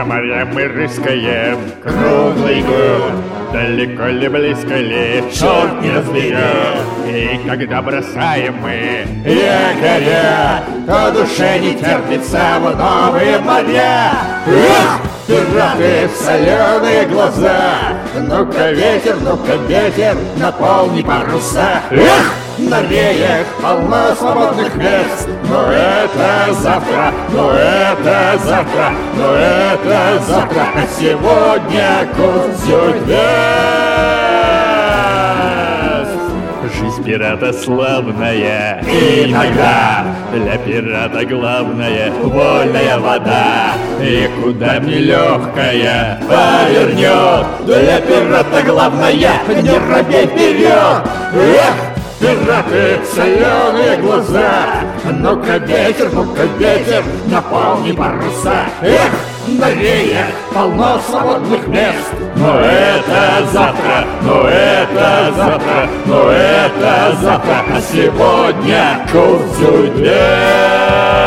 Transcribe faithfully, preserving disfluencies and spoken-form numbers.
По морям мы рыскаем круглый год, далеко ли, близко ли, черт не разберет. И когда бросаем мы якоря, то душе не терпится в новые моря. Эх, пираты в соленые глаза, ну-ка ветер, ну-ка ветер, наполни паруса. Эх, на реях полно свободных мест, но это завтра, но это завтра, но это завтра, а сегодня Кунцюрфест. Жизнь пирата славная, иногда для пирата главное вольная вода. И куда мне легкая повернет, для пирата главное не робей вперед. Эх, пираты, соленые глаза, ну-ка ветер, ну-ка ветер, наполни паруса. Эх, на реях полно свободных мест, но это завтра, но это завтра, но это завтра, а сегодня Кунцюрфест.